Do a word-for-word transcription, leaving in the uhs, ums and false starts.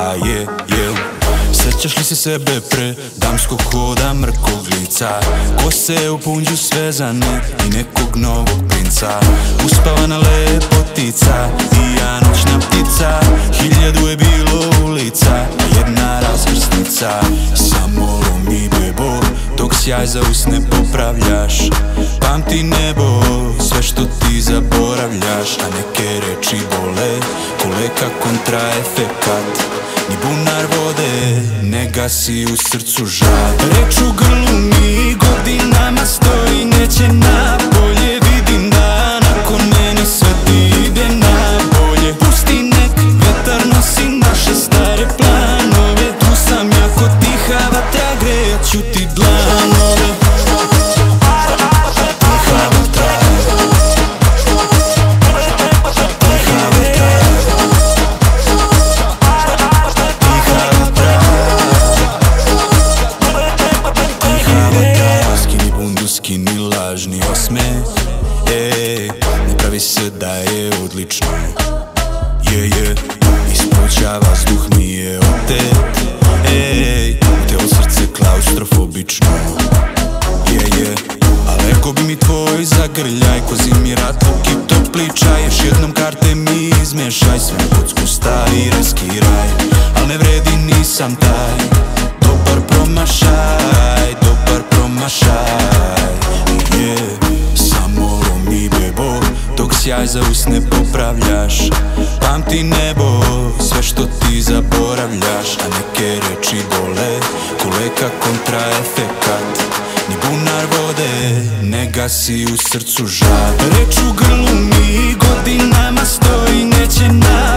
traje, jel? Sećaš li se sebe pre damskog hoda mrkog lica, kose u punđu svezane i nekog novog princa, uspavana lepotica i ja noćna ptica, hiljadu je bilo ulica, a jedna razvrsnica. Samo lomi bebo, dok sjaj za usne popravljaš, pamti nebo, sve što ti zaboravljaš, a neke reči bole, ko leka kontraefekat, ni bunar vode ne gasi u srcu žal. Reč u grlu mi godinama stoji, neće napolje, vidim da nakon mene sve ti ide na bolje. Pusti nek vetar nosi naše stare planove, tu sam jako tiha vatra, grejat ću ti dlanove. Skini lažni osmeh, ej, ne pravi se da je odlično, je, je, ispuća vazduh mi je otet, ej, telo srce klaustrofobično, je, je, a leko bi mi tvoj zagrljaj, ko zimi ratluk i topli čaj, još jednom karte mi izmešaj, sve kocku stavi, reskiraj, al ne vredi, nisam taj, dobar promašaj, dobar promašaj. Samo lomi bebo, dok sjaj za usne popravljaš, pamti nebo, sve što ti zaboravljaš, a neke reči bole, ko leka kontraefekat, ni bunar vode ne gasi u srcu žal. Reč u grlu mi godinama stoji, neće na